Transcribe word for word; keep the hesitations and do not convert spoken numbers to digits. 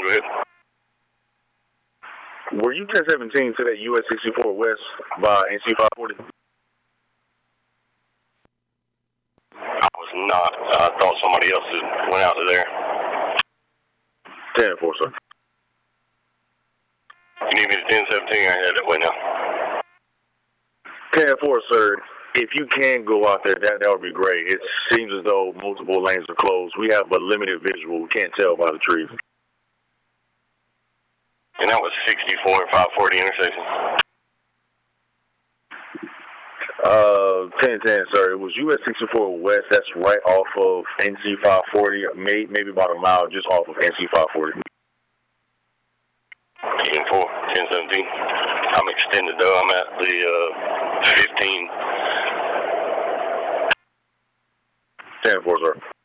ahead. Were you ten seventeen to that U S sixty-four West by N C five forty? I was not. I thought somebody else had went out to there. ten four, sir. You need me to ten seventeen? I had it way now. ten four, sir. If you can go out there, that, that would be great. It seems as though multiple lanes are closed. We have a limited visual. We can't tell by the trees. And that was sixty-four and five forty intersection. Uh, ten ten, sir. It was U S sixty-four West. That's right off of N C five forty, maybe, maybe about a mile just off of N C five forty. ten four, ten seventeen. I'm extended though. I'm at the uh, fifteen. ten four, sir.